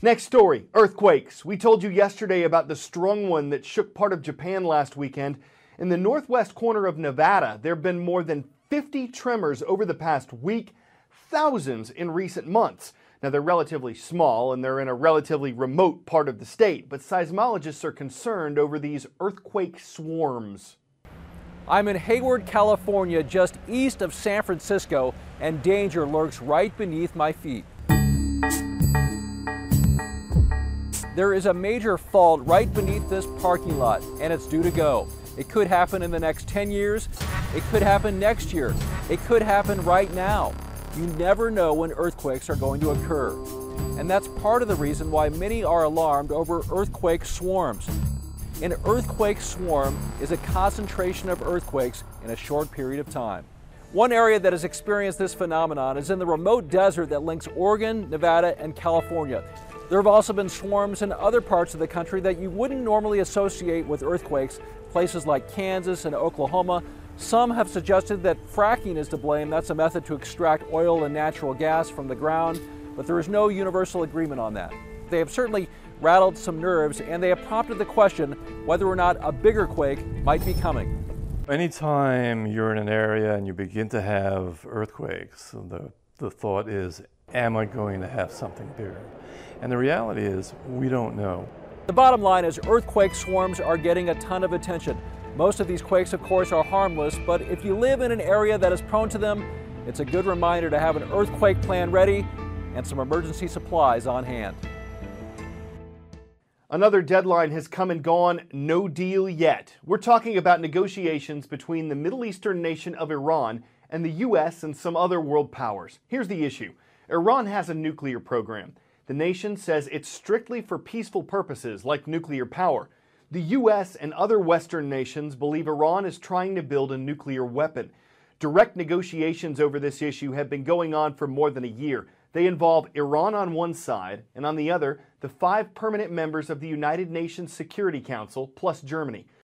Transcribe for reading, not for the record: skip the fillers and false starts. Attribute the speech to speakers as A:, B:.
A: Next story, earthquakes. We told you yesterday about the strong one that shook part of Japan last weekend. In the northwest corner of Nevada, there have been more than 50 tremors over the past week, thousands in recent months. Now, they're relatively small and they're in a relatively remote part of the state, but seismologists are concerned over these earthquake swarms.
B: I'm in Hayward, California, just east of San Francisco, and danger lurks right beneath my feet. There is a major fault right beneath this parking lot, and it's due to go. It could happen in the next 10 years. It could happen next year. It could happen right now. You never know when earthquakes are going to occur. And that's part of the reason why many are alarmed over earthquake swarms. An earthquake swarm is a concentration of earthquakes in a short period of time. One area that has experienced this phenomenon is in the remote desert that links Oregon, Nevada, and California. There have also been swarms in other parts of the country that you wouldn't normally associate with earthquakes, places like Kansas and Oklahoma. Some have suggested that fracking is to blame. That's a method to extract oil and natural gas from the ground, but there is no universal agreement on that. They have certainly rattled some nerves, and they have prompted the question whether or not a bigger quake might be coming.
C: Anytime you're in an area and you begin to have earthquakes, the thought is, am I going to have something bigger? And the reality is, we don't know.
B: The bottom line is earthquake swarms are getting a ton of attention. Most of these quakes, of course, are harmless, but if you live in an area that is prone to them, it's a good reminder to have an earthquake plan ready and some emergency supplies on hand.
A: Another deadline has come and gone, no deal yet. We're talking about negotiations between the Middle Eastern nation of Iran and the U.S. and some other world powers. Here's the issue. Iran has a nuclear program. The nation says it's strictly for peaceful purposes, like nuclear power. The U.S. and other Western nations believe Iran is trying to build a nuclear weapon. Direct negotiations over this issue have been going on for more than a year. They involve Iran on one side, and on the other, the 5 permanent members of the United Nations Security Council, plus Germany.